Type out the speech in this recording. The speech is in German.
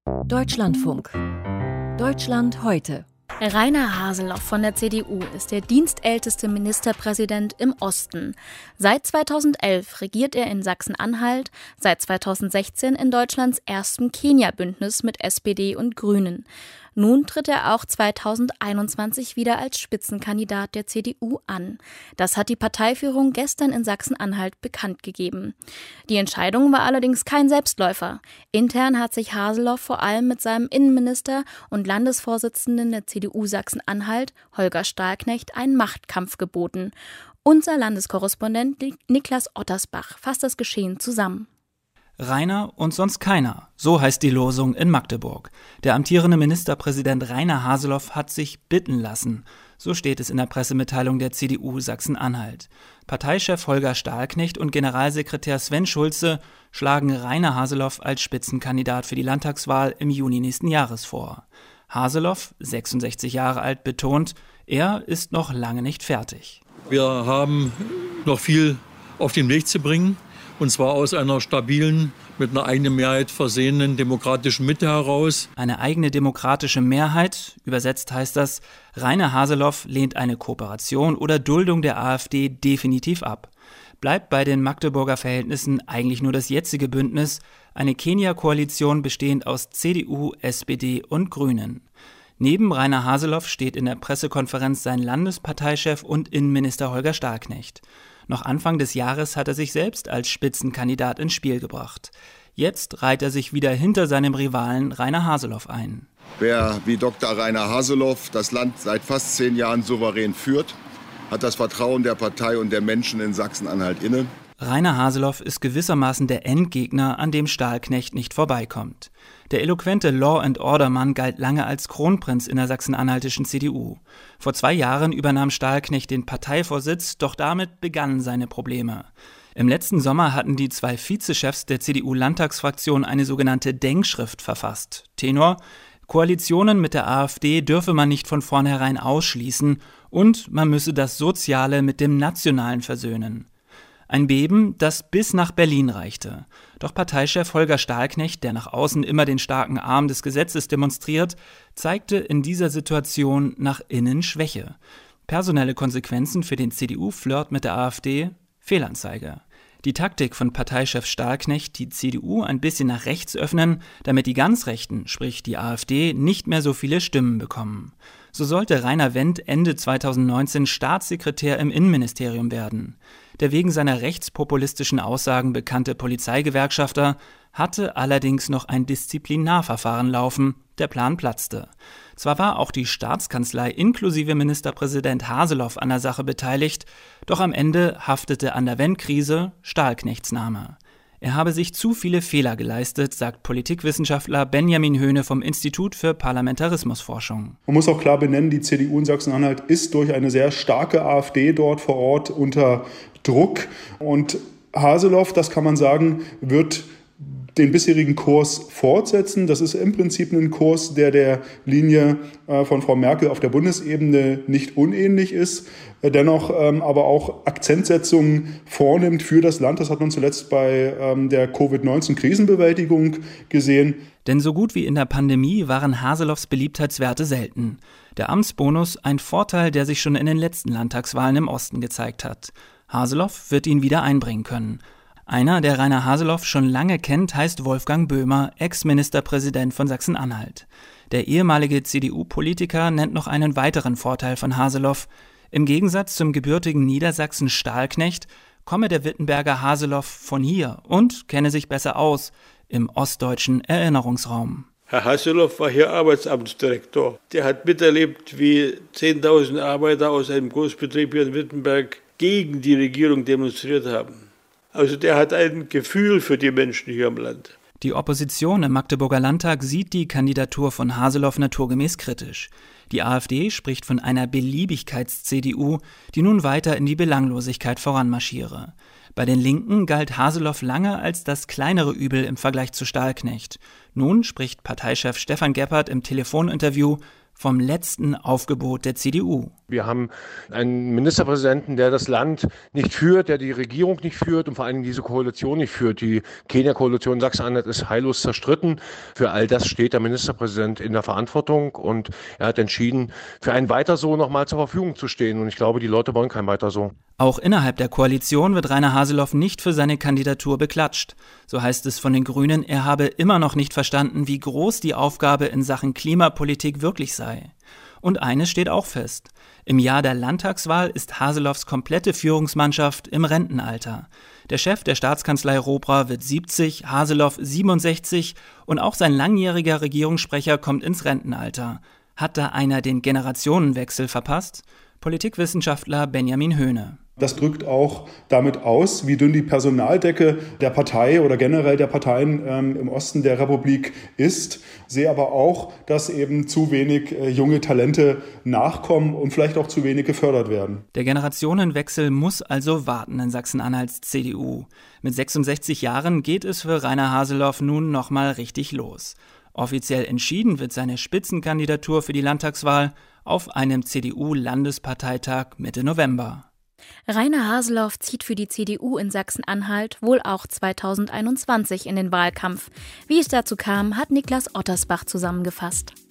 Deutschlandfunk. Deutschland heute. Rainer Haseloff von der CDU ist der dienstälteste Ministerpräsident im Osten. Seit 2011 regiert er in Sachsen-Anhalt, seit 2016 in Deutschlands erstem Kenia-Bündnis mit SPD und Grünen. Nun tritt er auch 2021 wieder als Spitzenkandidat der CDU an. Das hat die Parteiführung gestern in Sachsen-Anhalt bekannt gegeben. Die Entscheidung war allerdings kein Selbstläufer. Intern hat sich Haseloff vor allem mit seinem Innenminister und Landesvorsitzenden der CDU Sachsen-Anhalt, Holger Stahlknecht, einen Machtkampf geboten. Unser Landeskorrespondent Niklas Ottersbach fasst das Geschehen zusammen. Rainer und sonst keiner, so heißt die Losung in Magdeburg. Der amtierende Ministerpräsident Rainer Haseloff hat sich bitten lassen. So steht es in der Pressemitteilung der CDU Sachsen-Anhalt. Parteichef Holger Stahlknecht und Generalsekretär Sven Schulze schlagen Rainer Haseloff als Spitzenkandidat für die Landtagswahl im Juni nächsten Jahres vor. Haseloff, 66 Jahre alt, betont, er ist noch lange nicht fertig. Wir haben noch viel auf den Weg zu bringen. Und zwar aus einer stabilen, mit einer eigenen Mehrheit versehenen demokratischen Mitte heraus. Eine eigene demokratische Mehrheit, übersetzt heißt das, Rainer Haseloff lehnt eine Kooperation oder Duldung der AfD definitiv ab. Bleibt bei den Magdeburger Verhältnissen eigentlich nur das jetzige Bündnis, eine Kenia-Koalition bestehend aus CDU, SPD und Grünen. Neben Rainer Haseloff steht in der Pressekonferenz sein Landesparteichef und Innenminister Holger Stahlknecht. Noch Anfang des Jahres hat er sich selbst als Spitzenkandidat ins Spiel gebracht. Jetzt reiht er sich wieder hinter seinem Rivalen Rainer Haseloff ein. Wer wie Dr. Rainer Haseloff das Land seit fast 10 Jahren souverän führt, hat das Vertrauen der Partei und der Menschen in Sachsen-Anhalt inne. Rainer Haseloff ist gewissermaßen der Endgegner, an dem Stahlknecht nicht vorbeikommt. Der eloquente Law-and-Order-Mann galt lange als Kronprinz in der sachsen-anhaltischen CDU. Vor 2 Jahren übernahm Stahlknecht den Parteivorsitz, doch damit begannen seine Probleme. Im letzten Sommer hatten die 2 Vizechefs der CDU-Landtagsfraktion eine sogenannte Denkschrift verfasst. Tenor: Koalitionen mit der AfD dürfe man nicht von vornherein ausschließen und man müsse das Soziale mit dem Nationalen versöhnen. Ein Beben, das bis nach Berlin reichte. Doch Parteichef Holger Stahlknecht, der nach außen immer den starken Arm des Gesetzes demonstriert, zeigte in dieser Situation nach innen Schwäche. Personelle Konsequenzen für den CDU-Flirt mit der AfD? Fehlanzeige. Die Taktik von Parteichef Stahlknecht, die CDU ein bisschen nach rechts öffnen, damit die ganz Rechten, sprich die AfD, nicht mehr so viele Stimmen bekommen. So sollte Rainer Wendt Ende 2019 Staatssekretär im Innenministerium werden. Der wegen seiner rechtspopulistischen Aussagen bekannte Polizeigewerkschafter hatte allerdings noch ein Disziplinarverfahren laufen. Der Plan platzte. Zwar war auch die Staatskanzlei inklusive Ministerpräsident Haseloff an der Sache beteiligt, doch am Ende haftete an der Wendt-Krise Stahlknechts Name. Er habe sich zu viele Fehler geleistet, sagt Politikwissenschaftler Benjamin Höhne vom Institut für Parlamentarismusforschung. Man muss auch klar benennen, die CDU in Sachsen-Anhalt ist durch eine sehr starke AfD dort vor Ort unter Druck. Und Haseloff, das kann man sagen, wird den bisherigen Kurs fortsetzen. Das ist im Prinzip ein Kurs, der Linie von Frau Merkel auf der Bundesebene nicht unähnlich ist, dennoch aber auch Akzentsetzungen vornimmt für das Land. Das hat man zuletzt bei der Covid-19-Krisenbewältigung gesehen. Denn so gut wie in der Pandemie waren Haseloffs Beliebtheitswerte selten. Der Amtsbonus ein Vorteil, der sich schon in den letzten Landtagswahlen im Osten gezeigt hat. Haseloff wird ihn wieder einbringen können. Einer, der Rainer Haseloff schon lange kennt, heißt Wolfgang Böhmer, Ex-Ministerpräsident von Sachsen-Anhalt. Der ehemalige CDU-Politiker nennt noch einen weiteren Vorteil von Haseloff. Im Gegensatz zum gebürtigen Niedersachsen Stahlknecht komme der Wittenberger Haseloff von hier und kenne sich besser aus im ostdeutschen Erinnerungsraum. Herr Haseloff war hier Arbeitsamtsdirektor. Der hat miterlebt, wie 10.000 Arbeiter aus einem Großbetrieb hier in Wittenberg gegen die Regierung demonstriert haben. Also der hat ein Gefühl für die Menschen hier im Land. Die Opposition im Magdeburger Landtag sieht die Kandidatur von Haseloff naturgemäß kritisch. Die AfD spricht von einer Beliebigkeits-CDU, die nun weiter in die Belanglosigkeit voranmarschiere. Bei den Linken galt Haseloff lange als das kleinere Übel im Vergleich zu Stahlknecht. Nun spricht Parteichef Stefan Geppert im Telefoninterview vom letzten Aufgebot der CDU. Wir haben einen Ministerpräsidenten, der das Land nicht führt, der die Regierung nicht führt und vor allem diese Koalition nicht führt. Die Kenia-Koalition Sachsen-Anhalt ist heillos zerstritten. Für all das steht der Ministerpräsident in der Verantwortung und er hat entschieden, für ein Weiter so nochmal zur Verfügung zu stehen. Und ich glaube, die Leute wollen kein Weiter so. Auch innerhalb der Koalition wird Rainer Haseloff nicht für seine Kandidatur beklatscht. So heißt es von den Grünen, er habe immer noch nicht verstanden, wie groß die Aufgabe in Sachen Klimapolitik wirklich sei. Und eines steht auch fest. Im Jahr der Landtagswahl ist Haseloffs komplette Führungsmannschaft im Rentenalter. Der Chef der Staatskanzlei Robra wird 70, Haseloff 67 und auch sein langjähriger Regierungssprecher kommt ins Rentenalter. Hat da einer den Generationenwechsel verpasst? Politikwissenschaftler Benjamin Höhne. Das drückt auch damit aus, wie dünn die Personaldecke der Partei oder generell der Parteien im Osten der Republik ist. Sehe aber auch, dass eben zu wenig junge Talente nachkommen und vielleicht auch zu wenig gefördert werden. Der Generationenwechsel muss also warten in Sachsen-Anhalts CDU. Mit 66 Jahren geht es für Rainer Haseloff nun nochmal richtig los. Offiziell entschieden wird seine Spitzenkandidatur für die Landtagswahl auf einem CDU-Landesparteitag Mitte November. Rainer Haseloff zieht für die CDU in Sachsen-Anhalt wohl auch 2021 in den Wahlkampf. Wie es dazu kam, hat Niklas Ottersbach zusammengefasst.